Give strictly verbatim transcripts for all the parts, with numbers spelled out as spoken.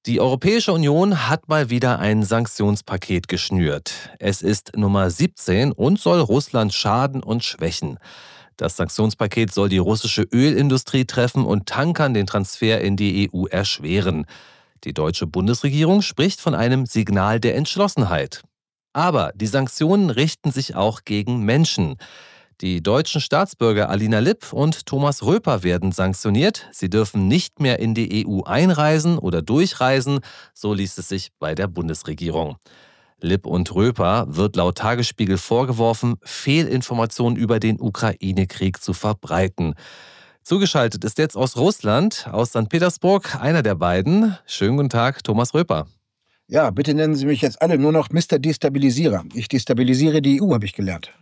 Die Europäische Union hat mal wieder ein Sanktionspaket geschnürt. Es ist Nummer siebzehn und soll Russland schaden und schwächen. Das Sanktionspaket soll die russische Ölindustrie treffen und Tankern den Transfer in die E U erschweren. Die deutsche Bundesregierung spricht von einem Signal der Entschlossenheit. Aber die Sanktionen richten sich auch gegen Menschen. Die deutschen Staatsbürger Alina Lipp und Thomas Röper werden sanktioniert. Sie dürfen nicht mehr in die E U einreisen oder durchreisen, so liest es sich bei der Bundesregierung. Lipp und Röper wird laut Tagesspiegel vorgeworfen, Fehlinformationen über den Ukraine-Krieg zu verbreiten. Zugeschaltet ist jetzt aus Russland, aus Sankt Petersburg, einer der beiden. Schönen guten Tag, Thomas Röper. Ja, bitte nennen Sie mich jetzt alle nur noch Mister Destabilisierer. Ich destabilisiere die E U, habe ich gelernt.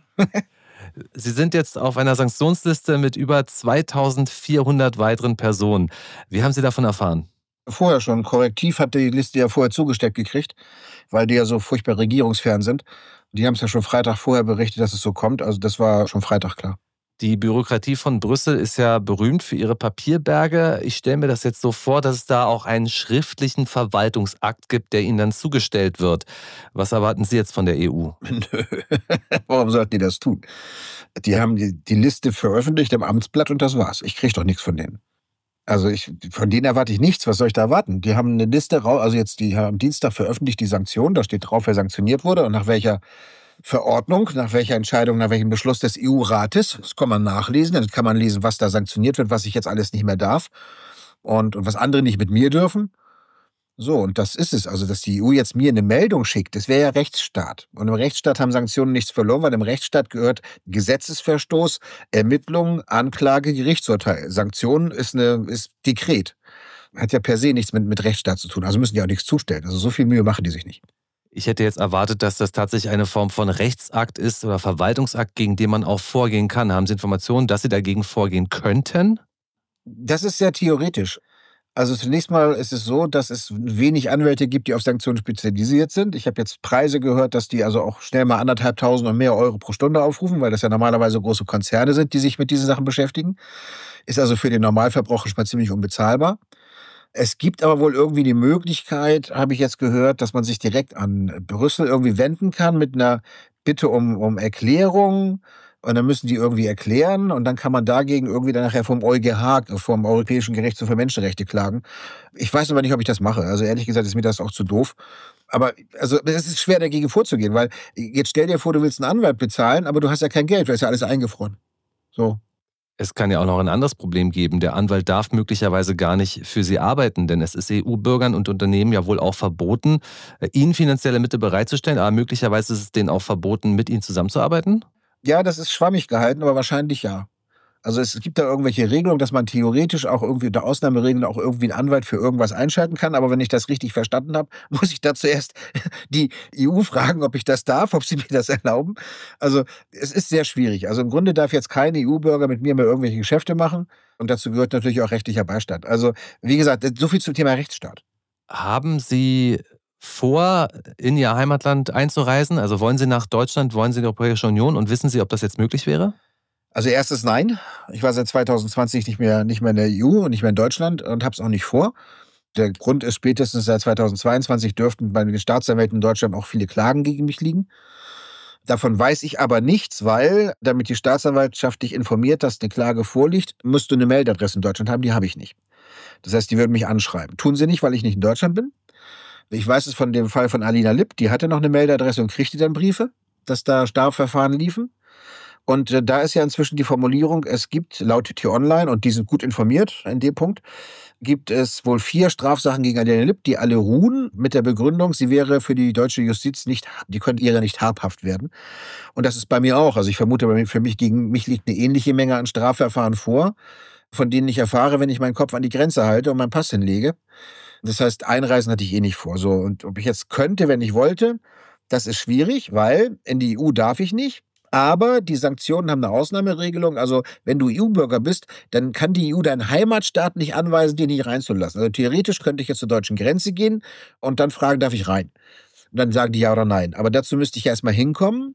Sie sind jetzt auf einer Sanktionsliste mit über zweitausendvierhundert weiteren Personen. Wie haben Sie davon erfahren? Vorher schon. Korrektiv hat die Liste ja vorher zugesteckt gekriegt, weil die ja so furchtbar regierungsfern sind. Die haben es ja schon Freitag vorher berichtet, dass es so kommt. Also das war schon Freitag klar. Die Bürokratie von Brüssel ist ja berühmt für ihre Papierberge. Ich stelle mir das jetzt so vor, dass es da auch einen schriftlichen Verwaltungsakt gibt, der Ihnen dann zugestellt wird. Was erwarten Sie jetzt von der E U? Nö, warum sollten die das tun? Die haben die, die Liste veröffentlicht im Amtsblatt und das war's. Ich kriege doch nichts von denen. Also ich, von denen erwarte ich nichts. Was soll ich da erwarten? Die haben eine Liste, rau- also jetzt die haben am Dienstag veröffentlicht die Sanktionen. Da steht drauf, wer sanktioniert wurde und nach welcher Verordnung, nach welcher Entscheidung, nach welchem Beschluss des E U-Rates. Das kann man nachlesen. Dann kann man lesen, was da sanktioniert wird, was ich jetzt alles nicht mehr darf und, und was andere nicht mit mir dürfen. So, und das ist es. Also, dass die E U jetzt mir eine Meldung schickt, das wäre ja Rechtsstaat. Und im Rechtsstaat haben Sanktionen nichts verloren, weil im Rechtsstaat gehört Gesetzesverstoß, Ermittlung, Anklage, Gerichtsurteil. Sanktionen ist, eine, ist Dekret. Hat ja per se nichts mit, mit Rechtsstaat zu tun. Also müssen die auch nichts zustellen. Also so viel Mühe machen die sich nicht. Ich hätte jetzt erwartet, dass das tatsächlich eine Form von Rechtsakt ist oder Verwaltungsakt, gegen den man auch vorgehen kann. Haben Sie Informationen, dass Sie dagegen vorgehen könnten? Das ist sehr theoretisch. Also zunächst mal ist es so, dass es wenig Anwälte gibt, die auf Sanktionen spezialisiert sind. Ich habe jetzt Preise gehört, dass die also auch schnell mal anderthalbtausend und mehr Euro pro Stunde aufrufen, weil das ja normalerweise große Konzerne sind, die sich mit diesen Sachen beschäftigen. Ist also für den Normalverbraucher schon mal ziemlich unbezahlbar. Es gibt aber wohl irgendwie die Möglichkeit, habe ich jetzt gehört, dass man sich direkt an Brüssel irgendwie wenden kann mit einer Bitte um, um Erklärung. Und dann müssen die irgendwie erklären und dann kann man dagegen irgendwie dann nachher vom EuGH, vom Europäischen Gerichtshof für Menschenrechte klagen. Ich weiß aber nicht, ob ich das mache. Also ehrlich gesagt ist mir das auch zu doof. Aber also es ist schwer dagegen vorzugehen, weil jetzt stell dir vor, du willst einen Anwalt bezahlen, aber du hast ja kein Geld, weil es ja alles eingefroren. So. Es kann ja auch noch ein anderes Problem geben. Der Anwalt darf möglicherweise gar nicht für Sie arbeiten, denn es ist E U-Bürgern und Unternehmen ja wohl auch verboten, Ihnen finanzielle Mittel bereitzustellen, aber möglicherweise ist es denen auch verboten, mit Ihnen zusammenzuarbeiten? Ja, das ist schwammig gehalten, aber wahrscheinlich ja. Also es gibt da irgendwelche Regelungen, dass man theoretisch auch irgendwie unter Ausnahmeregeln auch irgendwie einen Anwalt für irgendwas einschalten kann. Aber wenn ich das richtig verstanden habe, muss ich da zuerst die E U fragen, ob ich das darf, ob sie mir das erlauben. Also es ist sehr schwierig. Also im Grunde darf jetzt kein E U-Bürger mit mir mehr irgendwelche Geschäfte machen. Und dazu gehört natürlich auch rechtlicher Beistand. Also wie gesagt, so viel zum Thema Rechtsstaat. Haben Sie vor, in Ihr Heimatland einzureisen? Also wollen Sie nach Deutschland, wollen Sie in die Europäische Union und wissen Sie, ob das jetzt möglich wäre? Also erstes nein. Ich war seit zweitausendzwanzig nicht mehr, nicht mehr in der E U und nicht mehr in Deutschland und habe es auch nicht vor. Der Grund ist, spätestens seit zweitausendzweiundzwanzig dürften bei den Staatsanwälten in Deutschland auch viele Klagen gegen mich liegen. Davon weiß ich aber nichts, weil, damit die Staatsanwaltschaft dich informiert, dass eine Klage vorliegt, musst du eine Mailadresse in Deutschland haben, die habe ich nicht. Das heißt, die würden mich anschreiben. Tun sie nicht, weil ich nicht in Deutschland bin. Ich weiß es von dem Fall von Alina Lipp, die hatte noch eine Mailadresse und kriegte dann Briefe, dass da Strafverfahren liefen. Und äh, da ist ja inzwischen die Formulierung, es gibt laut T-Online, und die sind gut informiert in dem Punkt, gibt es wohl vier Strafsachen gegen Alina Lipp, die alle ruhen mit der Begründung, sie wäre für die deutsche Justiz nicht, die könnte ihre nicht habhaft werden. Und das ist bei mir auch. Also ich vermute, bei mir- für mich gegen mich liegt eine ähnliche Menge an Strafverfahren vor, von denen ich erfahre, wenn ich meinen Kopf an die Grenze halte und meinen Pass hinlege. Das heißt, einreisen hatte ich eh nicht vor. So, und ob ich jetzt könnte, wenn ich wollte, das ist schwierig, weil in die E U darf ich nicht. Aber die Sanktionen haben eine Ausnahmeregelung. Also wenn du E U-Bürger bist, dann kann die E U deinen Heimatstaat nicht anweisen, dich nicht reinzulassen. Also theoretisch könnte ich jetzt zur deutschen Grenze gehen und dann fragen, darf ich rein? Und dann sagen die ja oder nein. Aber dazu müsste ich erstmal hinkommen.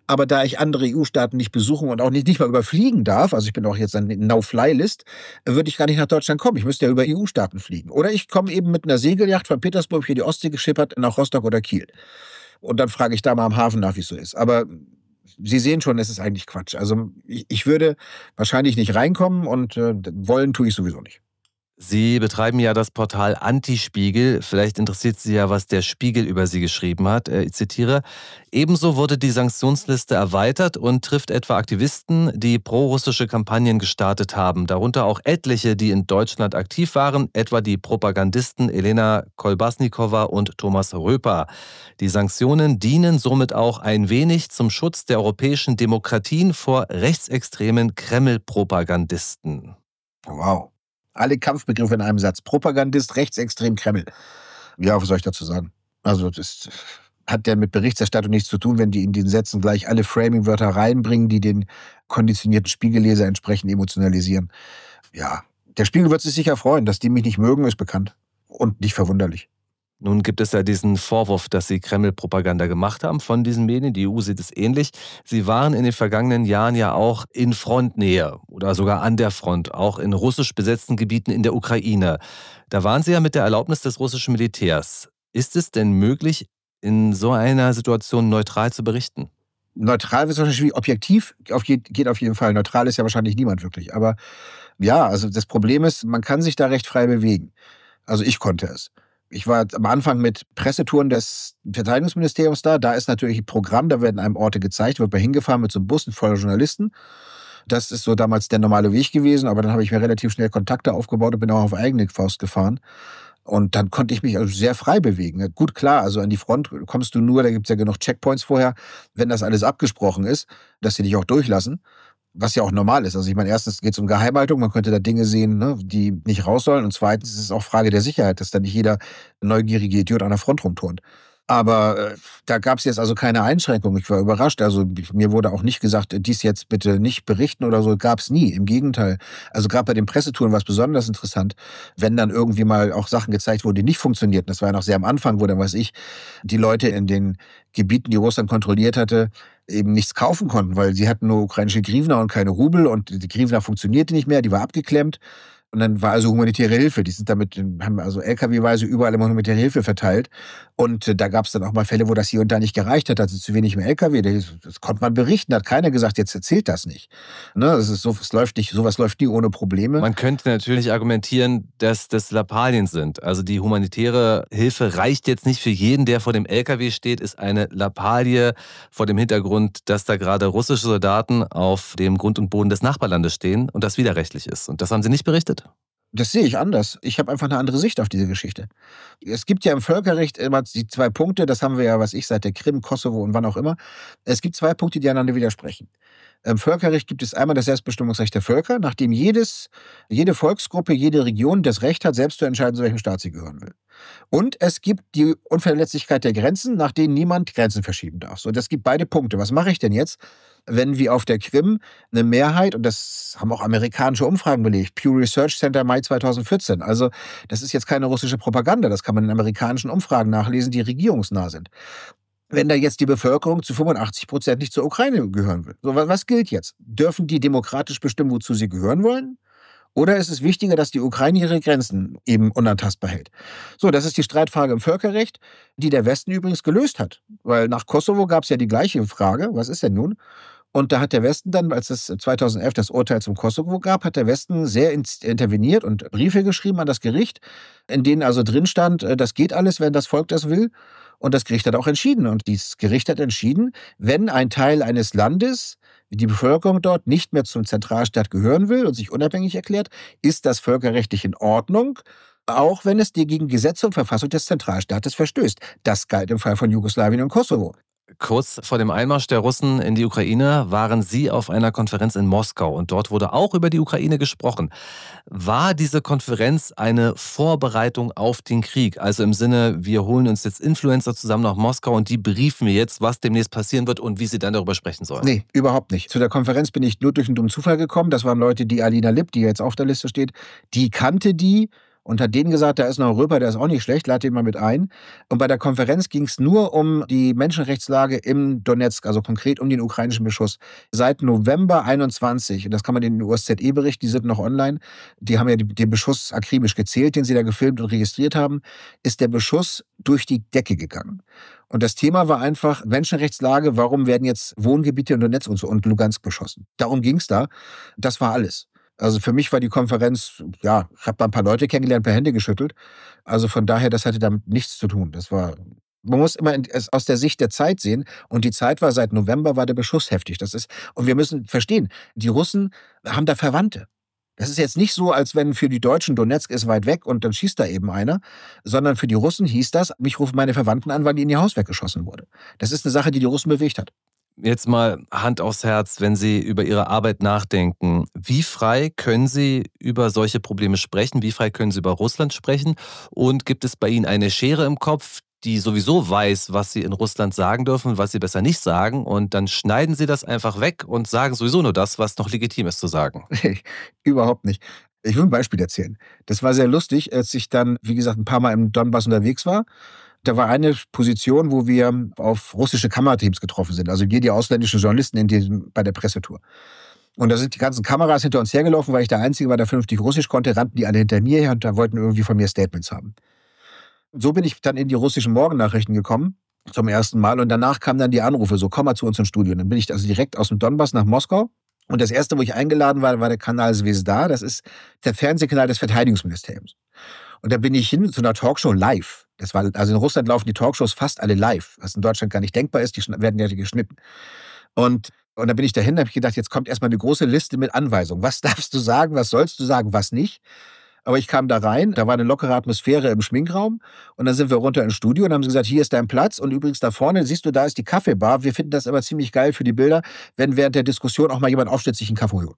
Aber da ich andere E U-Staaten nicht besuchen und auch nicht, nicht mal überfliegen darf, also ich bin auch jetzt an der No-Fly-List, würde ich gar nicht nach Deutschland kommen. Ich müsste ja über E U-Staaten fliegen. Oder ich komme eben mit einer Segelyacht von Petersburg hier die Ostsee geschippert nach Rostock oder Kiel. Und dann frage ich da mal am Hafen nach, wie es so ist. Aber Sie sehen schon, es ist eigentlich Quatsch. Also ich, ich würde wahrscheinlich nicht reinkommen und äh, wollen tue ich sowieso nicht. Sie betreiben ja das Portal Antispiegel. Vielleicht interessiert Sie ja, was der Spiegel über Sie geschrieben hat. Äh, Ich zitiere: Ebenso wurde die Sanktionsliste erweitert und trifft etwa Aktivisten, die prorussische Kampagnen gestartet haben. Darunter auch etliche, die in Deutschland aktiv waren, etwa die Propagandisten Elena Kolbasnikova und Thomas Röper. Die Sanktionen dienen somit auch ein wenig zum Schutz der europäischen Demokratien vor rechtsextremen Kreml-Propagandisten. Wow. Alle Kampfbegriffe in einem Satz. Propagandist, rechtsextrem, Kreml. Ja, was soll ich dazu sagen? Also das hat ja mit Berichterstattung nichts zu tun, wenn die in den Sätzen gleich alle Framing-Wörter reinbringen, die den konditionierten Spiegelleser entsprechend emotionalisieren. Ja, der Spiegel wird sich sicher freuen. Dass die mich nicht mögen, ist bekannt. Und nicht verwunderlich. Nun gibt es ja diesen Vorwurf, dass Sie Kreml-Propaganda gemacht haben von diesen Medien. Die E U sieht es ähnlich. Sie waren in den vergangenen Jahren ja auch in Frontnähe oder sogar an der Front, auch in russisch besetzten Gebieten in der Ukraine. Da waren Sie ja mit der Erlaubnis des russischen Militärs. Ist es denn möglich, in so einer Situation neutral zu berichten? Neutral wird wahrscheinlich schwierig. Objektiv auf je- geht auf jeden Fall. Neutral ist ja wahrscheinlich niemand wirklich. Aber ja, also das Problem ist, man kann sich da recht frei bewegen. Also ich konnte es. Ich war am Anfang mit Pressetouren des Verteidigungsministeriums da. Da ist natürlich ein Programm, da werden einem Orte gezeigt, wird man hingefahren mit so einem Bus voller Journalisten. Das ist so damals der normale Weg gewesen, aber dann habe ich mir relativ schnell Kontakte aufgebaut und bin auch auf eigene Faust gefahren. Und dann konnte ich mich also sehr frei bewegen. Gut, klar, also an die Front kommst du nur, da gibt es ja genug Checkpoints vorher, wenn das alles abgesprochen ist, dass sie dich auch durchlassen. Was ja auch normal ist. Also ich meine, erstens geht es um Geheimhaltung, man könnte da Dinge sehen, ne, die nicht raus sollen. Und zweitens ist es auch Frage der Sicherheit, dass da nicht jeder neugierige Idiot an der Front rumturnt. Aber äh, da gab es jetzt also keine Einschränkung. Ich war überrascht. Also mir wurde auch nicht gesagt, dies jetzt bitte nicht berichten oder so. Gab es nie. Im Gegenteil. Also gerade bei den Pressetouren war es besonders interessant, wenn dann irgendwie mal auch Sachen gezeigt wurden, die nicht funktionierten. Das war ja noch sehr am Anfang, wo dann, weiß ich, die Leute in den Gebieten, die Russland kontrolliert hatte, eben nichts kaufen konnten, weil sie hatten nur ukrainische Hryvnia und keine Rubel und die Hryvnia funktionierte nicht mehr, die war abgeklemmt. Und dann war also humanitäre Hilfe. Die sind damit, haben also L K W-weise überall immer humanitäre Hilfe verteilt. Und äh, da gab es dann auch mal Fälle, wo das hier und da nicht gereicht hat, also zu wenig im L K W. Das, das konnte man berichten, hat keiner gesagt, jetzt erzählt das nicht. Ne, das ist so, es läuft nicht, sowas läuft nie ohne Probleme. Man könnte natürlich argumentieren, dass das Lappalien sind. Also die humanitäre Hilfe reicht jetzt nicht für jeden, der vor dem L K W steht, ist eine Lappalie vor dem Hintergrund, dass da gerade russische Soldaten auf dem Grund und Boden des Nachbarlandes stehen und das widerrechtlich ist. Und das haben Sie nicht berichtet? Das sehe ich anders. Ich habe einfach eine andere Sicht auf diese Geschichte. Es gibt ja im Völkerrecht immer die zwei Punkte, das haben wir ja, was ich, seit der Krim, Kosovo und wann auch immer. Es gibt zwei Punkte, die einander widersprechen. Im Völkerrecht gibt es einmal das Selbstbestimmungsrecht der Völker, nachdem jedes, jede Volksgruppe, jede Region das Recht hat, selbst zu entscheiden, zu welchem Staat sie gehören will. Und es gibt die Unverletzlichkeit der Grenzen, nach denen niemand Grenzen verschieben darf. So, das gibt beide Punkte. Was mache ich denn jetzt, wenn wie auf der Krim eine Mehrheit, und das haben auch amerikanische Umfragen belegt, Pew Research Center Mai zweitausendvierzehn, also das ist jetzt keine russische Propaganda, das kann man in amerikanischen Umfragen nachlesen, die regierungsnah sind. Wenn da jetzt die Bevölkerung zu fünfundachtzig Prozent nicht zur Ukraine gehören will. So, was gilt jetzt? Dürfen die demokratisch bestimmen, wozu sie gehören wollen? Oder ist es wichtiger, dass die Ukraine ihre Grenzen eben unantastbar hält? So, das ist die Streitfrage im Völkerrecht, die der Westen übrigens gelöst hat. Weil nach Kosovo gab es ja die gleiche Frage, was ist denn nun? Und da hat der Westen dann, als es zweitausendelf das Urteil zum Kosovo gab, hat der Westen sehr interveniert und Briefe geschrieben an das Gericht, in denen also drin stand, das geht alles, wenn das Volk das will. Und das Gericht hat auch entschieden. Und dieses Gericht hat entschieden, wenn ein Teil eines Landes, die Bevölkerung dort nicht mehr zum Zentralstaat gehören will und sich unabhängig erklärt, ist das völkerrechtlich in Ordnung, auch wenn es gegen Gesetze und Verfassung des Zentralstaates verstößt. Das galt im Fall von Jugoslawien und Kosovo. Kurz vor dem Einmarsch der Russen in die Ukraine waren Sie auf einer Konferenz in Moskau und dort wurde auch über die Ukraine gesprochen. War diese Konferenz eine Vorbereitung auf den Krieg? Also im Sinne, wir holen uns jetzt Influencer zusammen nach Moskau und die briefen mir jetzt, was demnächst passieren wird und wie sie dann darüber sprechen sollen? Nee, überhaupt nicht. Zu der Konferenz bin ich nur durch einen dummen Zufall gekommen. Das waren Leute, die Alina Lipp, die jetzt auf der Liste steht, die kannte die. und hat denen gesagt, da ist noch Röper, der ist auch nicht schlecht, lad den mal mit ein. Und bei der Konferenz ging es nur um die Menschenrechtslage im Donezk, also konkret um den ukrainischen Beschuss. Seit November einundzwanzig, und das kann man in den U S Z E-Bericht, die sind noch online, die haben ja den Beschuss akribisch gezählt, den sie da gefilmt und registriert haben, ist der Beschuss durch die Decke gegangen. Und das Thema war einfach Menschenrechtslage, warum werden jetzt Wohngebiete in Donetsk und, so und Lugansk beschossen? Darum ging es da. Das war alles. Also für mich war die Konferenz, ja, ich habe da ein paar Leute kennengelernt, ein paar Hände geschüttelt. Also von daher, das hatte damit nichts zu tun. Das war, man muss immer es aus der Sicht der Zeit sehen. Und die Zeit war, seit November war der Beschuss heftig. Das ist, und wir müssen verstehen, die Russen haben da Verwandte. Das ist jetzt nicht so, als wenn für die Deutschen Donezk ist weit weg und dann schießt da eben einer, sondern für die Russen hieß das, mich rufen meine Verwandten an, weil ihnen ihr Haus weggeschossen wurde. Das ist eine Sache, die die Russen bewegt hat. Jetzt mal Hand aufs Herz, wenn Sie über Ihre Arbeit nachdenken. Wie frei können Sie über solche Probleme sprechen? Wie frei können Sie über Russland sprechen? Und gibt es bei Ihnen eine Schere im Kopf, die sowieso weiß, was Sie in Russland sagen dürfen, was Sie besser nicht sagen? Und dann schneiden Sie das einfach weg und sagen sowieso nur das, was noch legitim ist zu sagen. Überhaupt nicht. Ich will ein Beispiel erzählen. Das war sehr lustig, als ich dann, wie gesagt, ein paar Mal im Donbass unterwegs war. Da war eine Position, wo wir auf russische Kamerateams getroffen sind. Also wir, die ausländischen Journalisten in diesem, bei der Pressetour. Und da sind die ganzen Kameras hinter uns hergelaufen, weil ich der Einzige war, der vernünftig Russisch konnte, rannten die alle hinter mir her und da wollten irgendwie von mir Statements haben. So bin ich dann in die russischen Morgennachrichten gekommen, zum ersten Mal. Und danach kamen dann die Anrufe, so komm mal zu uns ins Studio. Und dann bin ich also direkt aus dem Donbass nach Moskau. Und das erste, wo ich eingeladen war, war der Kanal Zvezda. Das ist der Fernsehkanal des Verteidigungsministeriums. Und da bin ich hin zu einer Talkshow live. Das war, also in Russland laufen die Talkshows fast alle live, was in Deutschland gar nicht denkbar ist. Die werden ja geschnitten. Und, und dann bin ich dahin, da habe ich gedacht, jetzt kommt erstmal eine große Liste mit Anweisungen. Was darfst du sagen, was sollst du sagen, was nicht? Aber ich kam da rein, da war eine lockere Atmosphäre im Schminkraum und dann sind wir runter ins Studio und haben sie gesagt, hier ist dein Platz und übrigens da vorne, siehst du, da ist die Kaffeebar. Wir finden das aber ziemlich geil für die Bilder, wenn während der Diskussion auch mal jemand aufsteht, sich einen Kaffee holt.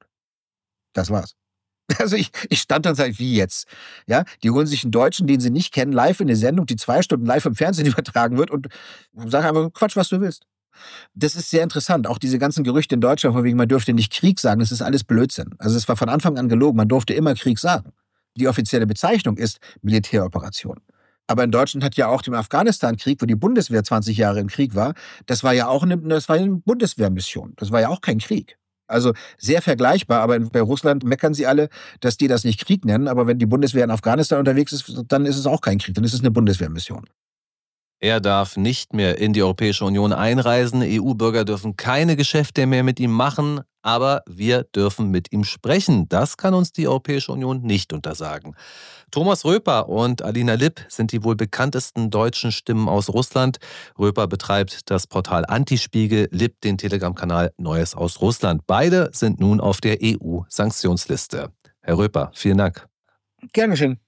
Das war's. Also ich, ich stand dann und sage, wie jetzt? Ja, die holen sich einen Deutschen, den sie nicht kennen, live in eine Sendung, die zwei Stunden live im Fernsehen übertragen wird und sagen einfach, Quatsch, was du willst. Das ist sehr interessant. Auch diese ganzen Gerüchte in Deutschland, von wegen, man dürfte nicht Krieg sagen, das ist alles Blödsinn. Also es war von Anfang an gelogen, man durfte immer Krieg sagen. Die offizielle Bezeichnung ist Militäroperation. Aber in Deutschland hat ja auch den Afghanistan-Krieg, wo die Bundeswehr zwanzig Jahre im Krieg war, das war ja auch eine, das war eine Bundeswehrmission. Das war ja auch kein Krieg. Also sehr vergleichbar, aber bei Russland meckern sie alle, dass die das nicht Krieg nennen. Aber wenn die Bundeswehr in Afghanistan unterwegs ist, dann ist es auch kein Krieg, dann ist es eine Bundeswehrmission. Er darf nicht mehr in die Europäische Union einreisen. E U-Bürger dürfen keine Geschäfte mehr mit ihm machen. Aber wir dürfen mit ihm sprechen. Das kann uns die Europäische Union nicht untersagen. Thomas Röper und Alina Lipp sind die wohl bekanntesten deutschen Stimmen aus Russland. Röper betreibt das Portal Antispiegel, Lipp den Telegram-Kanal Neues aus Russland. Beide sind nun auf der E U-Sanktionsliste. Herr Röper, vielen Dank. Gern geschehen.